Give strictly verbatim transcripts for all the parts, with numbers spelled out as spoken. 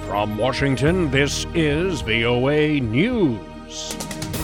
From Washington, this is V O A News.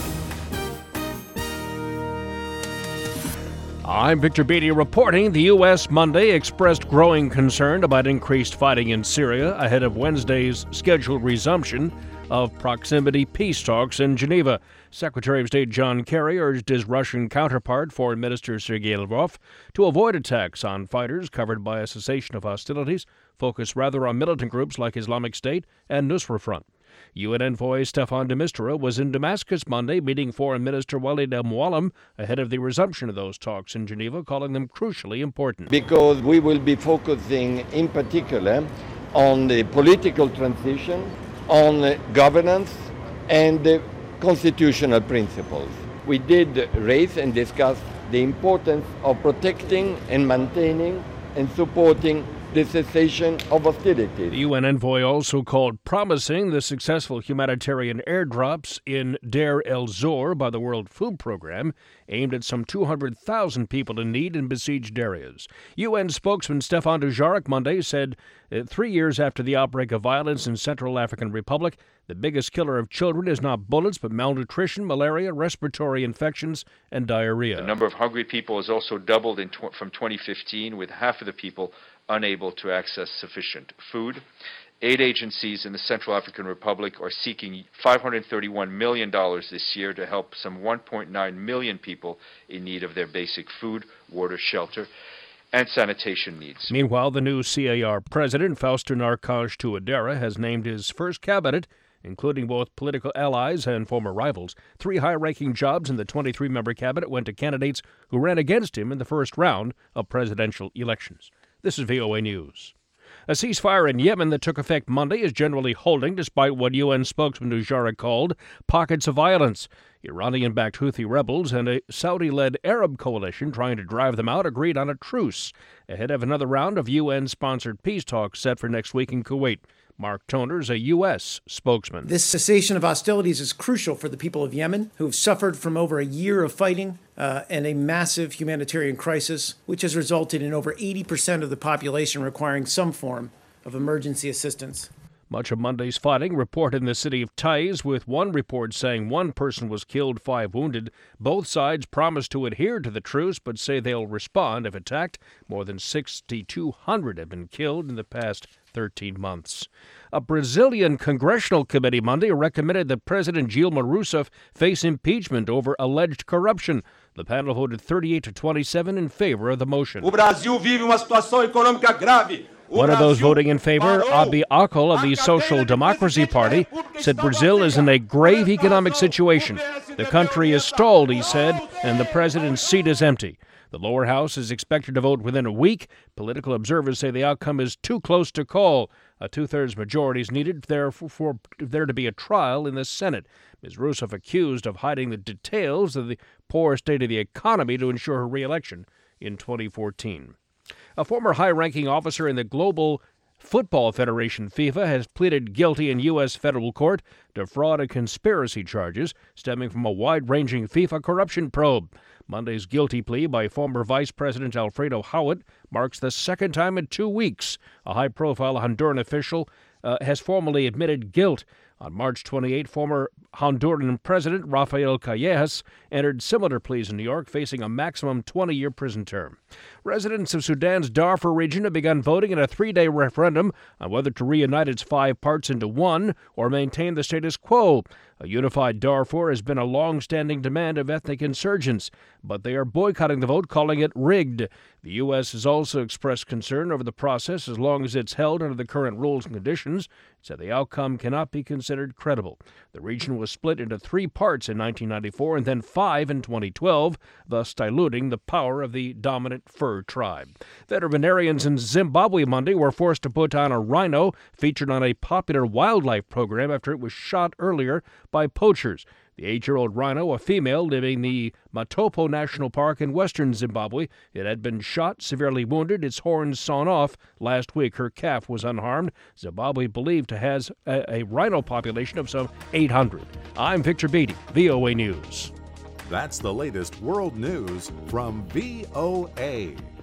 I'm Victor Beatty reporting. The U S Monday expressed growing concern about increased fighting in Syria ahead of Wednesday's scheduled resumption of proximity peace talks in Geneva. Secretary of State John Kerry urged his Russian counterpart, Foreign Minister Sergei Lavrov, to avoid attacks on fighters covered by a cessation of hostilities, focus rather on militant groups like Islamic State and Nusra Front. U N envoy Staffan de Mistura was in Damascus Monday meeting Foreign Minister Walid al-Muallim ahead of the resumption of those talks in Geneva, calling them crucially important. Because we will be focusing in particular on the political transition, on governance and uh, constitutional principles. We did raise and discuss the importance of protecting and maintaining and supporting the cessation of hostilities. The U N envoy also called promising the successful humanitarian airdrops in Deir el-Zor by the World Food Program, aimed at some two hundred thousand people in need in besieged areas. U N spokesman Stefan Dujarric Monday said that three years after the outbreak of violence in Central African Republic, the biggest killer of children is not bullets but malnutrition, malaria, respiratory infections, and diarrhea. The number of hungry people has also doubled in tw- from twenty fifteen, with half of the people unable to access sufficient food. Aid agencies in the Central African Republic are seeking five hundred thirty-one million dollars this year to help some one point nine million people in need of their basic food, water, shelter, and sanitation needs. Meanwhile, the new C A R president, Faustin Archange Touadera, has named his first cabinet, including both political allies and former rivals. Three high-ranking jobs in the twenty-three member cabinet went to candidates who ran against him in the first round of presidential elections. This is V O A News. A ceasefire in Yemen that took effect Monday is generally holding, despite what U N spokesman Dujarric called pockets of violence. Iranian-backed Houthi rebels and a Saudi-led Arab coalition trying to drive them out agreed on a truce ahead of another round of U N-sponsored peace talks set for next week in Kuwait. Mark Toners, a U S spokesman. This cessation of hostilities is crucial for the people of Yemen, who have suffered from over a year of fighting uh, and a massive humanitarian crisis, which has resulted in over eighty percent of the population requiring some form of emergency assistance. Much of Monday's fighting reported in the city of Taiz, with one report saying one person was killed, five wounded. Both sides promise to adhere to the truce, but say they'll respond if attacked. More than six thousand two hundred have been killed in the past thirteen months. A Brazilian congressional committee Monday recommended that President Dilma Rousseff face impeachment over alleged corruption. The panel voted thirty-eight to twenty-seven in favor of the motion. O Brasil vive uma situação econômica grave. One of those voting in favor, Abi Akol of the Social Democracy Party, said Brazil is in a grave economic situation. The country is stalled, he said, and the president's seat is empty. The lower house is expected to vote within a week. Political observers say the outcome is too close to call. A two-thirds majority is needed there for, for there to be a trial in the Senate. Miz Rousseff accused of hiding the details of the poor state of the economy to ensure her re-election in twenty fourteen. A former high-ranking officer in the Global Football Federation, FIFA, has pleaded guilty in U S federal court to fraud and conspiracy charges stemming from a wide-ranging FIFA corruption probe. Monday's guilty plea by former Vice President Alfredo Howard marks the second time in two weeks a high-profile Honduran official uh, has formally admitted guilt. On March twenty-eighth, former Honduran President Rafael Callejas entered similar pleas in New York, facing a maximum twenty-year prison term. Residents of Sudan's Darfur region have begun voting in a three-day referendum on whether to reunite its five parts into one or maintain the status quo. A unified Darfur has been a long-standing demand of ethnic insurgents, but they are boycotting the vote, calling it rigged. The U S has also expressed concern over the process as long as it's held under the current rules and conditions. It said the outcome cannot be considered credible. The region was split into three parts in nineteen ninety-four and then five in twenty twelve, thus diluting the power of the dominant Fur tribe. Veterinarians in Zimbabwe Monday were forced to put down a rhino featured on a popular wildlife program after it was shot earlier by poachers. The eight-year-old rhino, a female living in the Matopo National Park in western Zimbabwe, it had been shot, severely wounded, its horns sawn off. Last week, her calf was unharmed. Zimbabwe believed to has a, a rhino population of some eight hundred. I'm Victor Beatty, V O A News. That's the latest world news from V O A.